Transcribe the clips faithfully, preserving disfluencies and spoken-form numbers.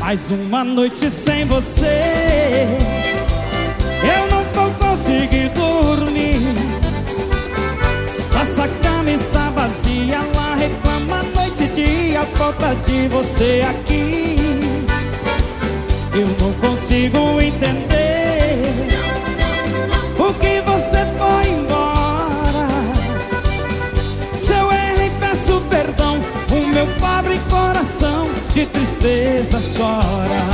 Mais uma noite sem você, eu não vou conseguir dormir. Nossa cama está vazia, ela reclama noite e dia, a falta de você aqui. Eu não consigo entender por que você foi embora. Se eu errei, peço perdão, o meu pobre coração de tristeza chora.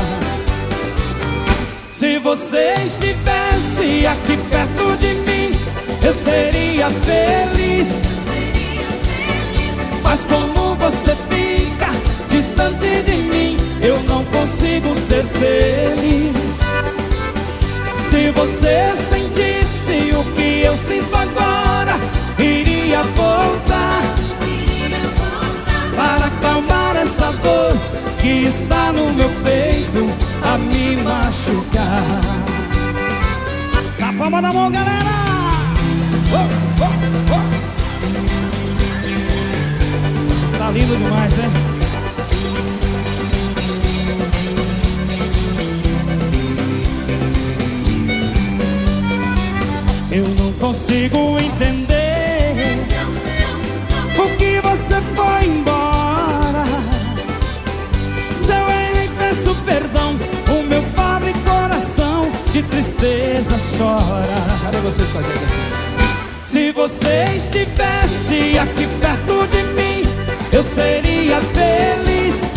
Se você estivesse aqui perto de mim, eu seria feliz. Mas como você fica distante de mim, eu não consigo ser feliz. Se você sentisse o que eu sinto agora, iria voltar para acalmar essa dor que está no meu peito a me machucar. Na palma da mão, galera! Oh, oh, oh. Tá lindo demais, hein? Eu não consigo entender por que você foi embora. Se eu errei, peço perdão, o meu pobre coração de tristeza chora. Cadê vocês com a gente assim? Se você estivesse aqui perto de mim, eu seria feliz.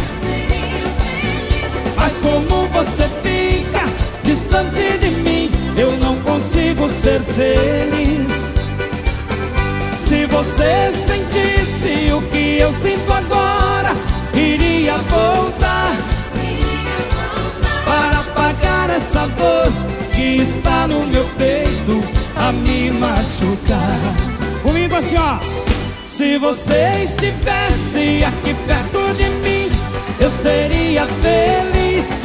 Mas como você fica distante de mim, eu não consigo ser feliz. Se você sentisse o que eu sinto agora, iria voltar para apagar essa dor que está no meu peito a me machucar. Comigo assim, ó. Se você estivesse aqui perto de mim, eu seria feliz.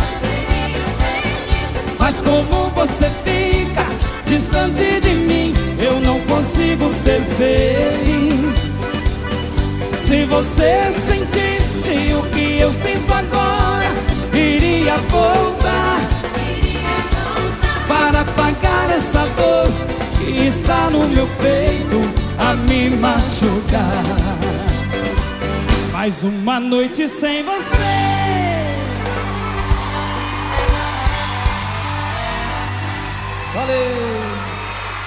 Mas como você fica distante de mim, eu não consigo ser feliz. Se você sentisse o que eu sinto agora, iria voltar para apagar essa dor que está no meu peito a me machucar. Mais uma noite sem você. Valeu!